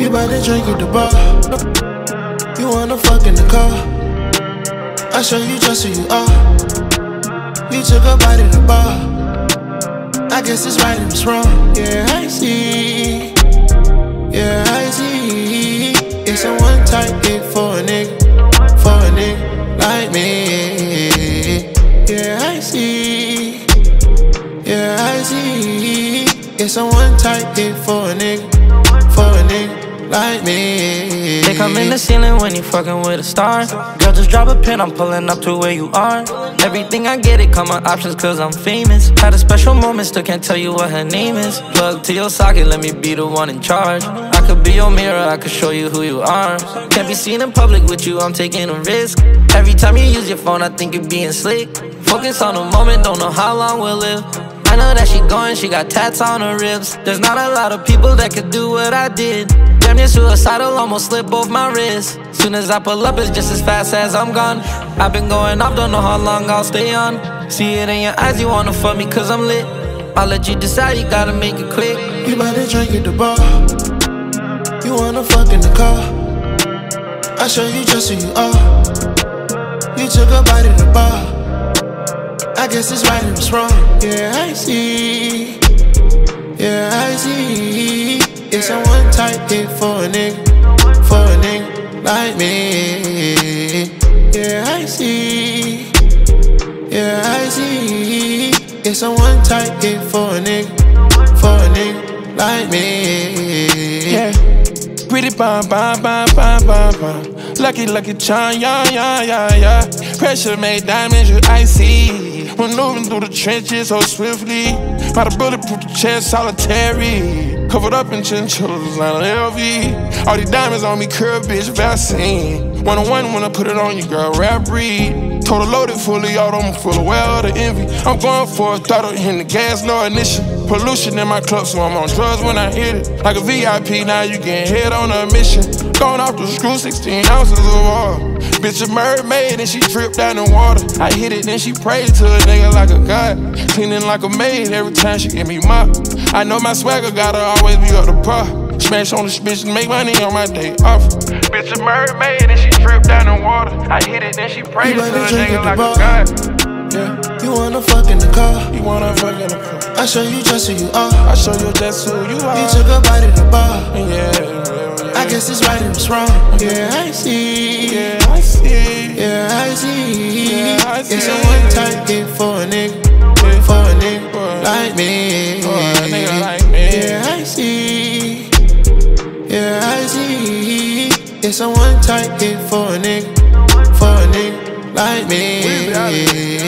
You bout to drink at the bar. You wanna fuck in the car. I show you just who you are. You took a bite at the bar. I guess it's right and it's wrong. Yeah, I see. Yeah, I see. It's a one-type hit for a nigga like me. Yeah, I see. Yeah, I see. It's a one-type hit for a nigga like me. They come in the ceiling when you fucking with a star. Girl, just drop a pin, I'm pulling up to where you are. Everything I get, it come on options cause I'm famous. Had a special moment, still can't tell you what her name is. Plug to your socket, let me be the one in charge. I could be your mirror, I could show you who you are. Can't be seen in public with you, I'm taking a risk. Every time you use your phone, I think you're being slick. Focus on the moment, don't know how long we'll live. I know that she going, she got tats on her ribs. There's not a lot of people that could do what I did. Damn near suicidal, almost slip both my wrists. Soon as I pull up, it's just as fast as I'm gone. I've been going off, don't know how long I'll stay on. See it in your eyes, you wanna fuck me cause I'm lit. I'll let you decide, you gotta make it quick. You bout to drink at the bar. You wanna fuck in the car. I show you just who you are. You took a bite at the bar. I guess it's right and it's wrong. Yeah, I see. Yeah, I see. It's a one-type hit for a nigga like me. Yeah, I see. Yeah, I see. It's a one-type hit for a nigga like me. Yeah. Pretty bomb. Lucky charm, yeah. Pressure made diamonds, you icy. Maneuvering through the trenches so swiftly. By the bulletproof the chest, solitary. Covered up in chinchillas, on LV. All these diamonds on me, curve, bitch, Vaseline. One-on-one when I put it on you, girl, rap breed. Total loaded, fully auto, I'm full of well the envy. I'm going for a throttle, in the gas, no ignition. Pollution in my club, so I'm on drugs when I hit it. Like a VIP, now you getting head on a mission. Going off the screw, 16 ounces of water. Bitch a mermaid and she dripped down in water. I hit it, then she prayed to a nigga like a god. Cleaning like a maid every time she give me mop. I know my swagger gotta always be up to par. Smash on the bitch and make money on my day off. Bitch a mermaid and she dripped down in water. I hit it, then she prayed to a nigga like a god. Yeah. You wanna fuck in the car. You wanna fuck in the car. I show you just who you are. I show you just who you are. You took a bite at the bar. Yeah. I guess it's right and it's wrong. Yeah, I see. Yeah, I see. Yeah, I see. Yeah, I see. It's a one-type hit for a nigga like me. Yeah, I see. Yeah, I see. It's a one-type hit for a nigga like me.